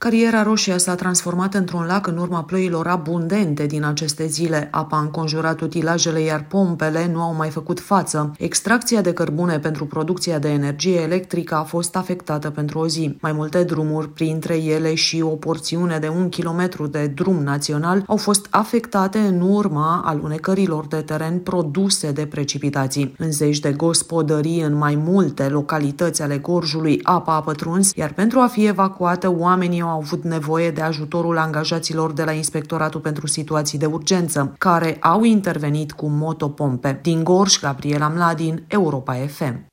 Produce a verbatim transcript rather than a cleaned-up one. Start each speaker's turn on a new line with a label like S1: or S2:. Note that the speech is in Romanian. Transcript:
S1: Cariera Roșie s-a transformat într-un lac în urma ploilor abundente din aceste zile. Apa a înconjurat utilajele, iar pompele nu au mai făcut față. Extracția de cărbune pentru producția de energie electrică a fost afectată pentru o zi. Mai multe drumuri, printre ele și o porțiune de un kilometru de drum național, au fost afectate în urma alunecărilor de teren produse de precipitații. În zeci de gospodării în mai multe localități ale Gorjului, apa a pătruns, iar pentru a fi evacuată, oamenii au avut nevoie de ajutorul angajaților de la Inspectoratul pentru Situații de Urgență, care au intervenit cu motopompe. Din Gorj, Gabriela Mladin, Europa F M.